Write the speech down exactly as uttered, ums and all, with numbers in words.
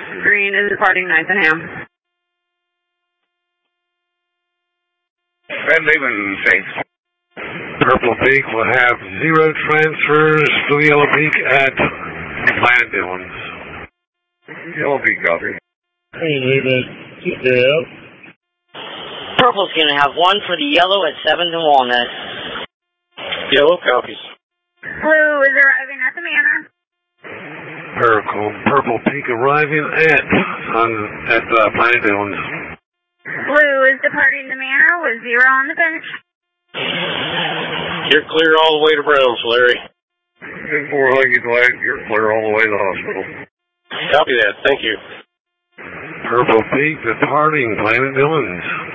Green is departing ninth and Ham. Red Raven, thanks. Purple Peak will have zero transfers to Yellow Peak at Planet Dillons. Yellow Peak, copy. Hey, Raven, yeah. Purple's going to have one for the yellow at seventh and Walnut. Yellow copies. Blue is arriving at the manor. Purple, Purple Peak arriving at on at uh, Planet Dillons. Blue is departing the manor with zero on the bench. You're clear all the way to Browns, Larry. And four Huggy Flag, you're clear all the way to the hospital. Copy that, thank you. Purple Peak departing Planet Dillons.